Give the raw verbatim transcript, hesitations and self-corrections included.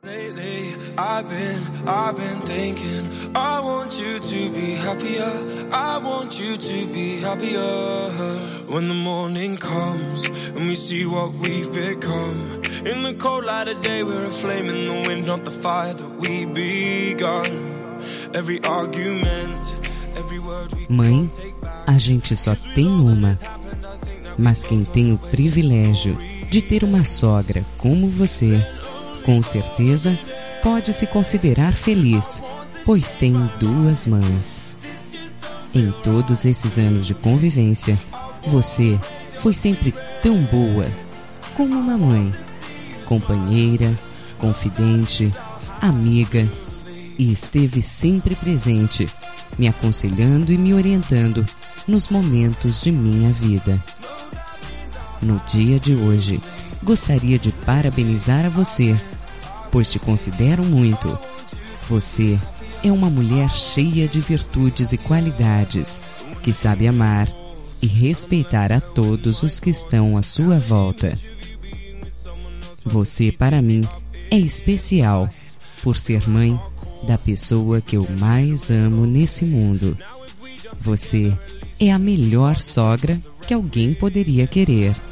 Lately, I've been, I've been thinking, I want you to be happier, I want you to be happier. When the morning comes and we see what we've become, in the cold light of day we're a flame in the wind, not the fire that we begun. Every argument, every word we Mãe, a gente só tem uma, mas quem tem o privilégio de ter uma sogra como você, com certeza pode se considerar feliz, pois tem duas mães. Em todos esses anos de convivência, você foi sempre tão boa como uma mãe, companheira, confidente, amiga, e esteve sempre presente, me aconselhando e me orientando nos momentos de minha vida. No dia de hoje, gostaria de parabenizar a você, pois te considero muito. Você é uma mulher cheia de virtudes e qualidades, que sabe amar e respeitar a todos os que estão à sua volta. Você, para mim, é especial, por ser mãe da pessoa que eu mais amo nesse mundo. Você é a melhor sogra que alguém poderia querer.